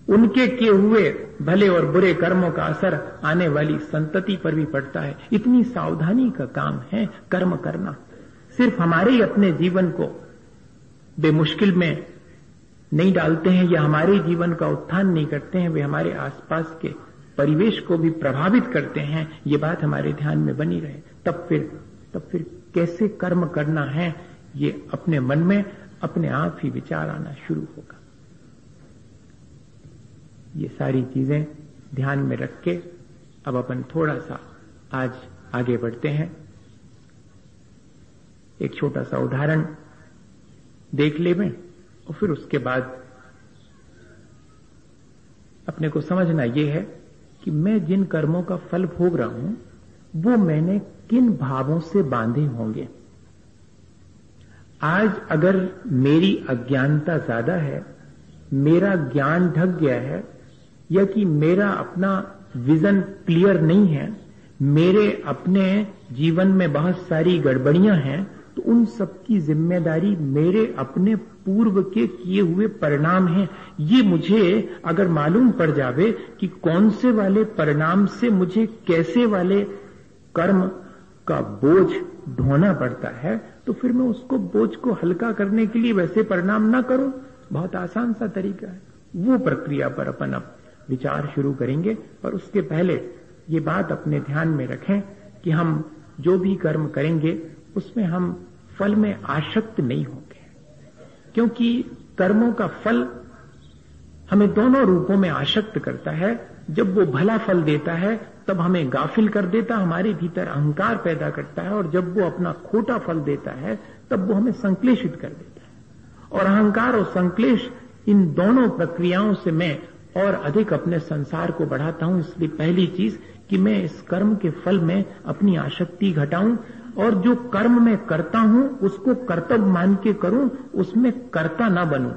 उनके किए हुए भले और बुरे कर्मों का असर आने वाली संतति पर भी पड़ता है। इतनी सावधानी का काम है कर्म करना। सिर्फ हमारे ही अपने जीवन को बेमुश्किल में नहीं डालते हैं या हमारे जीवन का उत्थान नहीं करते हैं, वे हमारे आसपास के परिवेश को भी प्रभावित करते हैं। ये बात हमारे ध्यान में बनी रहे। तब फिर कैसे कर्म करना है, ये अपने मन में अपने आप ही विचार आना शुरू होगा। ये सारी चीजें ध्यान में रख के अब अपन थोड़ा सा आज आगे बढ़ते हैं। एक छोटा सा उदाहरण देख लें और फिर उसके बाद अपने को समझना यह है कि मैं जिन कर्मों का फल भोग रहा हूं वो मैंने किन भावों से बांधे होंगे। आज अगर मेरी अज्ञानता ज्यादा है, मेरा ज्ञान ढक गया है, या कि मेरा अपना विजन क्लियर नहीं है, मेरे अपने जीवन में बहुत सारी गड़बड़ियां हैं, तो उन सब की जिम्मेदारी मेरे अपने पूर्व के किए हुए परिणाम हैं। ये मुझे अगर मालूम पड़ जावे कि कौन से वाले परिणाम से मुझे कैसे वाले कर्म का बोझ ढोना पड़ता है, तो फिर मैं उसको बोझ को हल्का करने के लिए वैसे परिणाम ना करूं। बहुत आसान सा तरीका है। वो प्रक्रिया पर अपन अब विचार शुरू करेंगे। पर उसके पहले ये बात अपने ध्यान में रखें कि हम जो भी कर्म करेंगे उसमें हम फल में आसक्त नहीं होंगे, क्योंकि कर्मों का फल हमें दोनों रूपों में आसक्त करता है। जब वो भला फल देता है तब हमें गाफिल कर देता, हमारे भीतर अहंकार पैदा करता है, और जब वो अपना खोटा फल देता है तब वो हमें संक्लेशित कर देता है। और अहंकार और संक्लेश, इन दोनों प्रक्रियाओं से मैं और अधिक अपने संसार को बढ़ाता हूं। इसलिए पहली चीज कि मैं इस कर्म के फल में अपनी आसक्ति घटाऊं, और जो कर्म मैं करता हूं उसको कर्तव्य मान के करूं, उसमें कर्ता ना बनूं।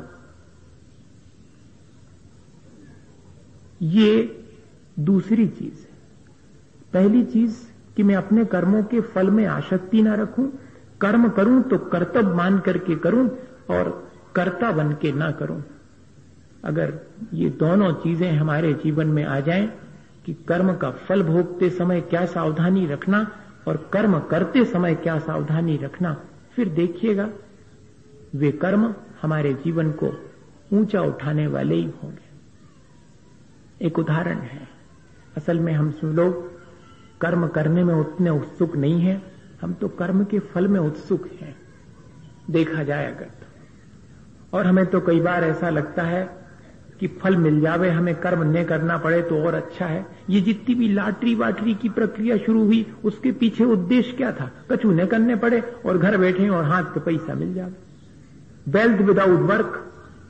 ये दूसरी चीज है। पहली चीज कि मैं अपने कर्मों के फल में आसक्ति ना रखूं, कर्म करूं तो कर्तव्य मान करके करूं और कर्ता बन के ना करूं। अगर ये दोनों चीजें हमारे जीवन में आ जाएं कि कर्म का फल भोगते समय क्या सावधानी रखना और कर्म करते समय क्या सावधानी रखना, फिर देखिएगा वे कर्म हमारे जीवन को ऊंचा उठाने वाले ही होंगे। एक उदाहरण है। असल में हम सब लोग कर्म करने में उतने उत्सुक नहीं हैं, हम तो कर्म के फल में उत्सुक हैं, देखा जाए अगर तो। और हमें तो कई बार ऐसा लगता है कि फल मिल जावे, हमें कर्म न करना पड़े तो और अच्छा है। ये जितनी भी लॉटरी वाटरी की प्रक्रिया शुरू हुई, उसके पीछे उद्देश्य क्या था? कछु न करने पड़े और घर बैठे और हाथ पे पैसा मिल जावे। Wealth without work.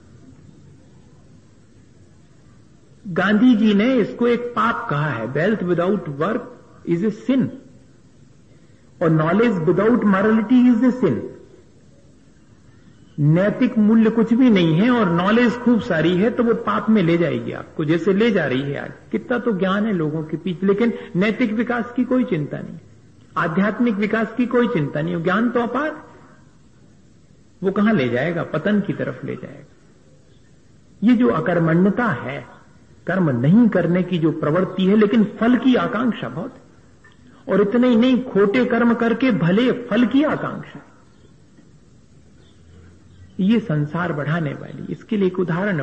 Gandhi ji ने इसको एक पाप कहा है। Wealth without work is a sin, और knowledge without morality is a sin. नैतिक मूल्य कुछ भी नहीं है और नॉलेज खूब सारी है तो वो पाप में ले जाएगी आपको, जैसे ले जा रही है आज। कितना तो ज्ञान है लोगों के पीछे, लेकिन नैतिक विकास की कोई चिंता नहीं, आध्यात्मिक विकास की कोई चिंता नहीं। ज्ञान तो अपार, वो कहां ले जाएगा? पतन की तरफ ले जाएगा। ये जो अकर्मण्यता है, कर्म नहीं करने की जो प्रवृत्ति है, लेकिन फल की आकांक्षा बहुत है। और इतने ही नहीं, खोटे कर्म करके भले फल की आकांक्षा, ये संसार बढ़ाने वाली। इसके लिए एक उदाहरण